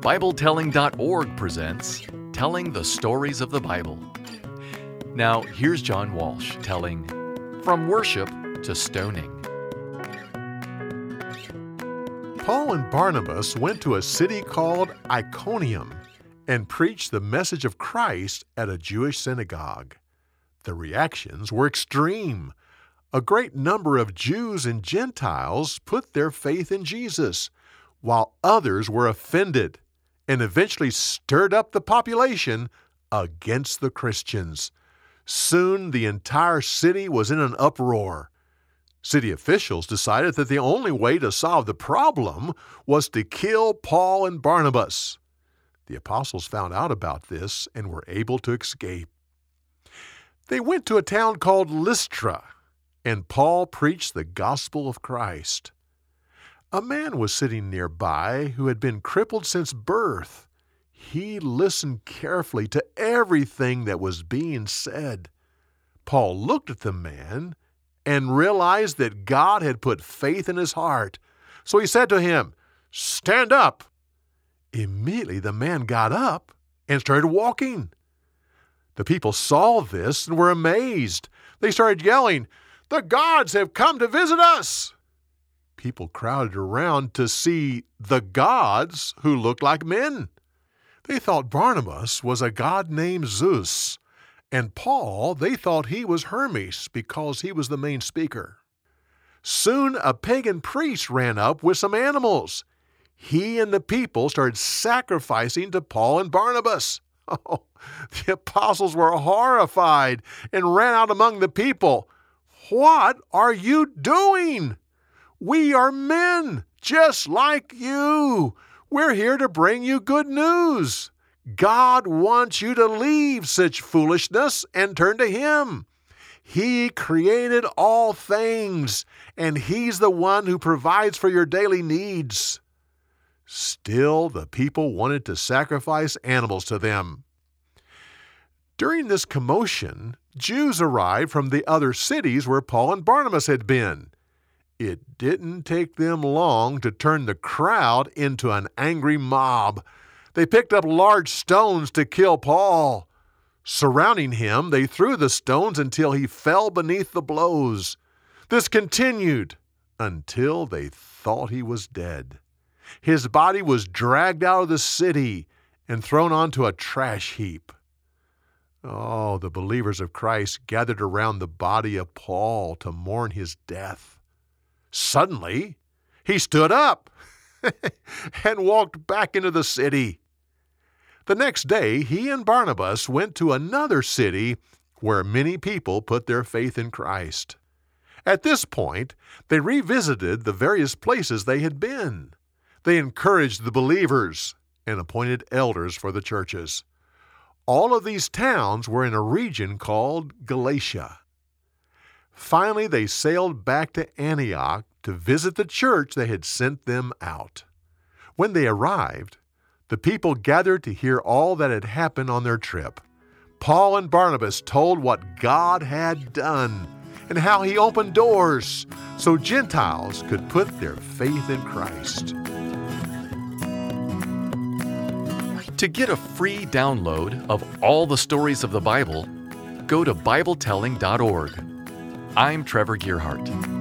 BibleTelling.org presents Telling the Stories of the Bible. Now, here's John Walsh telling From Worship to Stoning. Paul and Barnabas went to a city called Iconium and preached the message of Christ at a Jewish synagogue. The reactions were extreme. A great number of Jews and Gentiles put their faith in Jesus, while others were offended and eventually stirred up the population against the Christians. Soon the entire city was in an uproar. City officials decided that the only way to solve the problem was to kill Paul and Barnabas. The apostles found out about this and were able to escape. They went to a town called Lystra, and Paul preached the gospel of Christ. A man was sitting nearby who had been crippled since birth. He listened carefully to everything that was being said. Paul looked at the man and realized that God had put faith in his heart. So he said to him, "Stand up." Immediately the man got up and started walking. The people saw this and were amazed. They started yelling, "The gods have come to visit us!" People crowded around to see the gods who looked like men. They thought Barnabas was a god named Zeus, and Paul, they thought he was Hermes because he was the main speaker. Soon a pagan priest ran up with some animals. He and the people started sacrificing to Paul and Barnabas. Oh, the apostles were horrified and ran out among the people. "What are you doing? We are men, just like you. We're here to bring you good news. God wants you to leave such foolishness and turn to Him. He created all things, and He's the one who provides for your daily needs." Still, the people wanted to sacrifice animals to them. During this commotion, Jews arrived from the other cities where Paul and Barnabas had been. It didn't take them long to turn the crowd into an angry mob. They picked up large stones to kill Paul. Surrounding him, they threw the stones until he fell beneath the blows. This continued until they thought he was dead. His body was dragged out of the city and thrown onto a trash heap. Oh, the believers of Christ gathered around the body of Paul to mourn his death. Suddenly, he stood up and walked back into the city. The next day, he and Barnabas went to another city where many people put their faith in Christ. At this point, they revisited the various places they had been. They encouraged the believers and appointed elders for the churches. All of these towns were in a region called Galatia. Finally, they sailed back to Antioch to visit the church that had sent them out. When they arrived, the people gathered to hear all that had happened on their trip. Paul and Barnabas told what God had done and how He opened doors so Gentiles could put their faith in Christ. To get a free download of all the stories of the Bible, go to BibleTelling.org. I'm Trevor Gearhart.